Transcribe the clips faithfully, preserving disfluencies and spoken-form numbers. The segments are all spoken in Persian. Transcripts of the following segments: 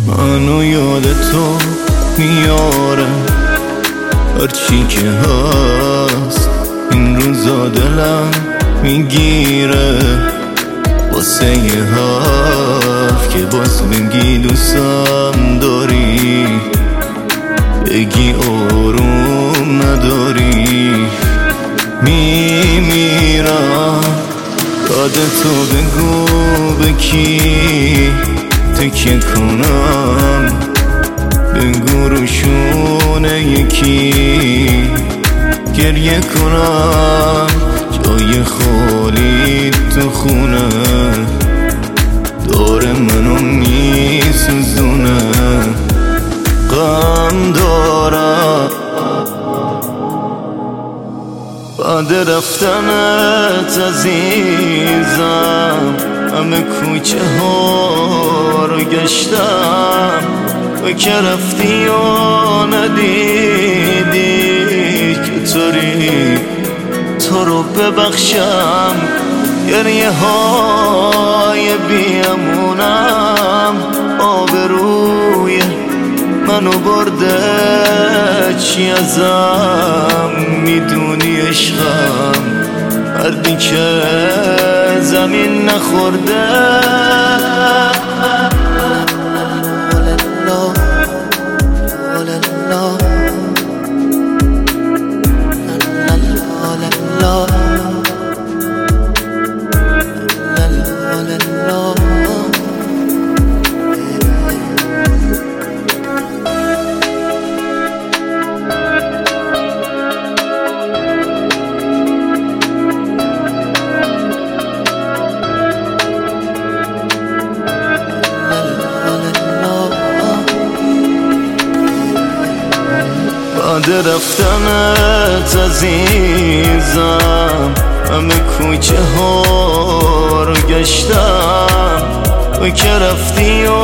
منو یاد تو میاره هرچی که هست این روزا دلم میگیره واسه یه حرف که باز بگی دوستم داری بگی آروم نداری میمیرم یادتو بگو به کی تکیه کنم بگو روشونه یکی گریه کنم جای خالی تو خونه داره منو میسوزونه غم دارم بعد رفتنت عزیزم همه کوچه ها رو گشتم و که رفتی و ندیدی که طوری تو رو ببخشم گریه های بیامونم آبروی منو برده چی ازم میدونی عشقم مردی که زمین نخورده بعد رفتنت عزیزم همه کوچه ها رو گشتم و که رفتی و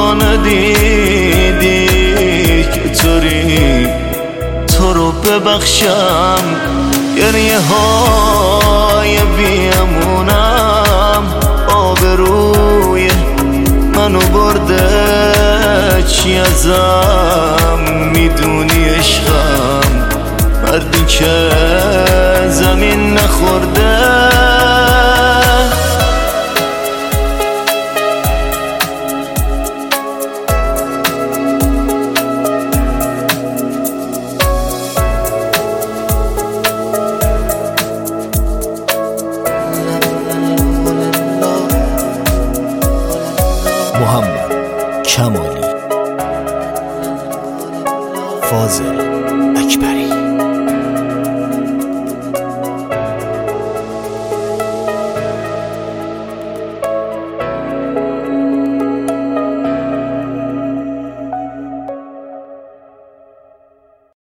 ندیدی که طوری تو رو ببخشم گریه های بیامونم آبروی منو برده چی ازم میدونی عشقم مردی که زمین نخورده محمد کمالی، فاضل اکبری.